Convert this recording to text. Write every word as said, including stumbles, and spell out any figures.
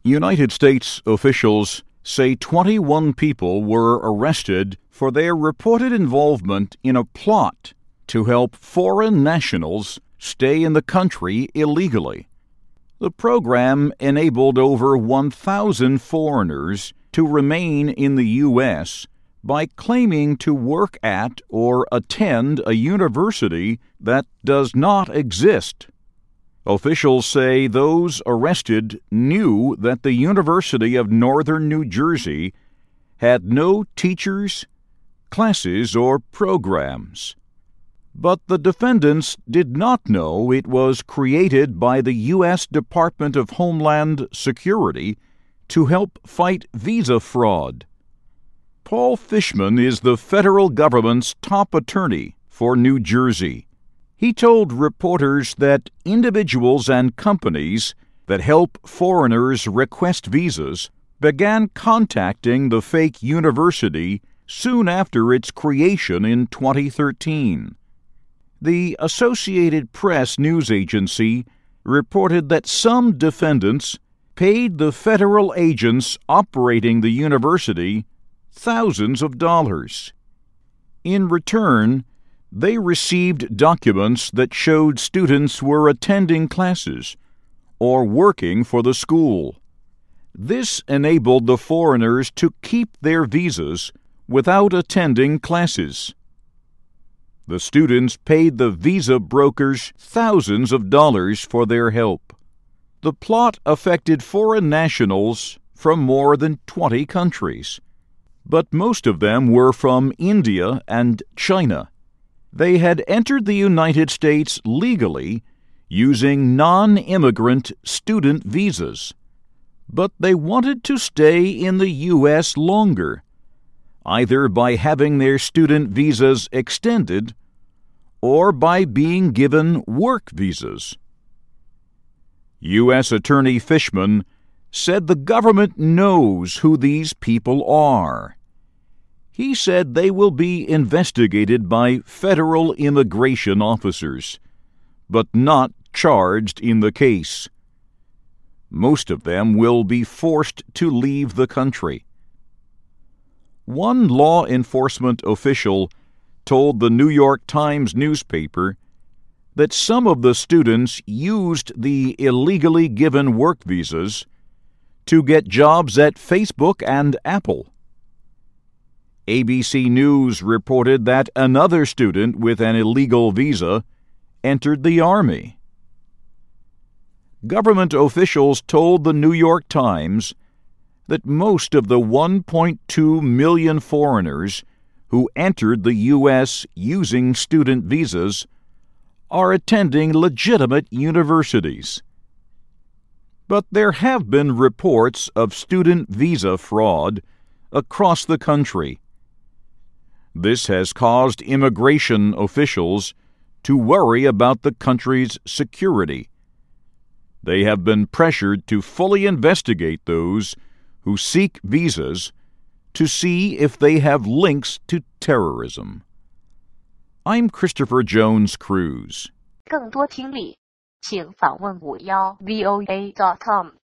United States officials say twenty-one people were arrested for their reported involvement in a plot to help foreign nationals stay in the country illegally. The program enabled over one thousand foreigners to remain in the U S by claiming to work at or attend a university that does not exist. Officials say those arrested knew that the University of Northern New Jersey had no teachers, classes, or programs. But the defendants did not know it was created by the U S Department of Homeland Security to help fight visa fraud. Paul Fishman is the federal government's top attorney for New Jersey. He told reporters that individuals and companies that help foreigners request visas began contacting the fake university soon after its creation in twenty thirteen. The Associated Press news agency reported that some defendants paid the federal agents operating the university thousands of dollars. In return, they received documents that showed students were attending classes or working for the school. This enabled the foreigners to keep their visas without attending classes. The students paid the visa brokers thousands of dollars for their help. The plot affected foreign nationals from more than twenty countries, but most of them were from India and China. They had entered the United States legally using non-immigrant student visas, but they wanted to stay in the U S longer, either by having their student visas extended or by being given work visas. U S Attorney Fishman said the government knows who these people are. He said they will be investigated by federal immigration officers, but not charged in the case. Most of them will be forced to leave the country. One law enforcement official told the New York Times newspaper that some of the students used the illegally given work visas to get jobs at Facebook and Apple. A B C News reported that another student with an illegal visa entered the Army. Government officials told the New York Times that most of the one point two million foreigners who entered the U S using student visas are attending legitimate universities. But there have been reports of student visa fraud across the country. This has caused immigration officials to worry about the country's security. They have been pressured to fully investigate those who seek visas to see if they have links to terrorism. I'm Christopher Jones Cruz. 更多听力，请访问五幺 V O A dot com。